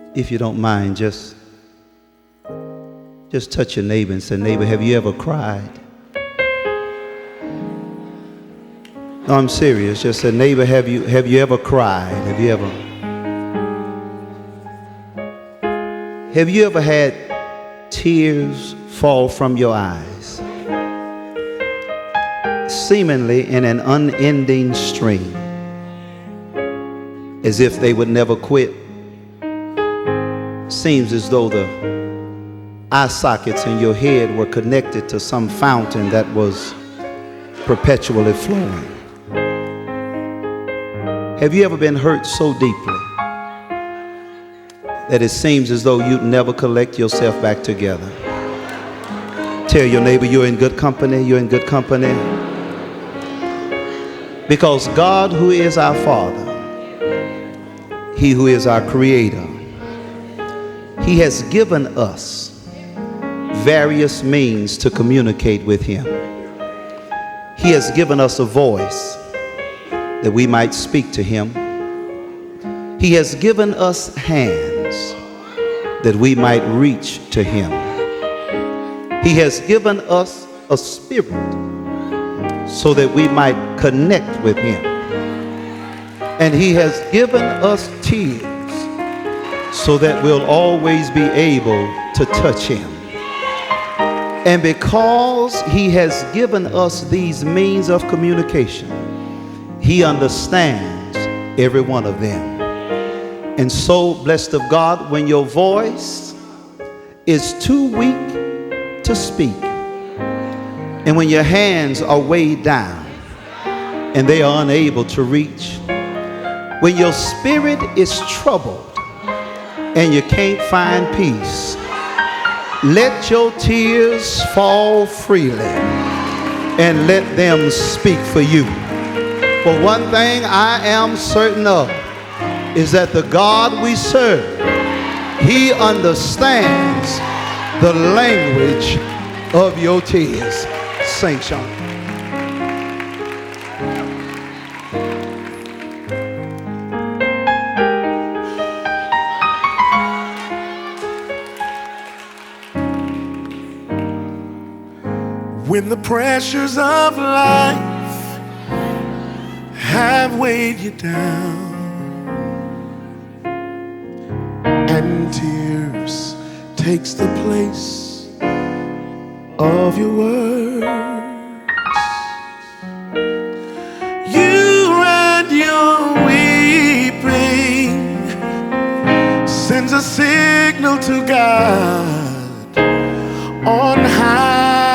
If you don't mind, just touch your neighbor and say, neighbor, have you ever cried? No, I'm serious. Just say, neighbor, have you ever cried? Have you ever had tears fall from your eyes, seemingly in an unending stream, as if they would never quit? Seems as though the eye sockets in your head were connected to some fountain that was perpetually flowing. Have you ever been hurt so deeply that it seems as though you'd never collect yourself back together? Tell your neighbor you're in good company. You're in good company. Because God, who is our Father, He who is our Creator, He has given us various means to communicate with Him. He has given us a voice that we might speak to Him. He has given us hands that we might reach to Him. He has given us a spirit so that we might connect with Him. And He has given us tears so that we'll always be able to touch Him. And because He has given us these means of communication, He understands every one of them. And so, blessed of God, when your voice is too weak to speak, and when your hands are weighed down and they are unable to reach, when your spirit is troubled and you can't find peace, let your tears fall freely and let them speak for you. For one thing I am certain of is that the God we serve, He understands the language of your tears. Sing, Sean. When the pressures of life have weighed you down and tears takes the place of your words, you and your weeping sends a signal to God on high.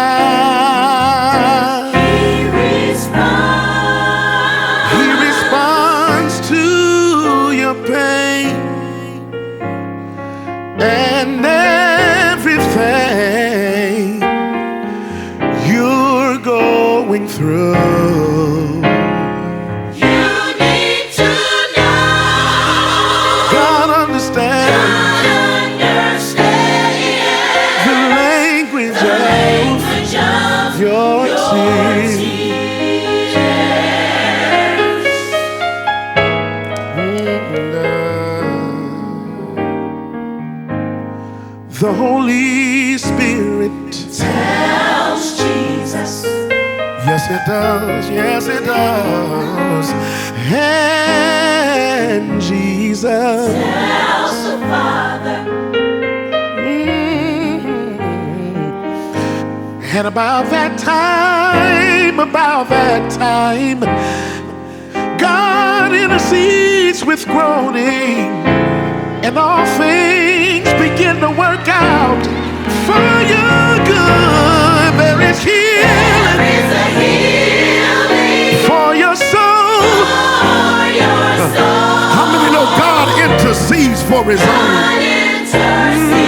And everything you're going through, you need to know God understands the language of your tears. The Holy Spirit tells Jesus, yes it does, yes it does. And Jesus tells the Father, and about that time, God intercedes with groaning, and all things begin to work out for your good. There is healing, for your soul. How many know God intercedes for His own?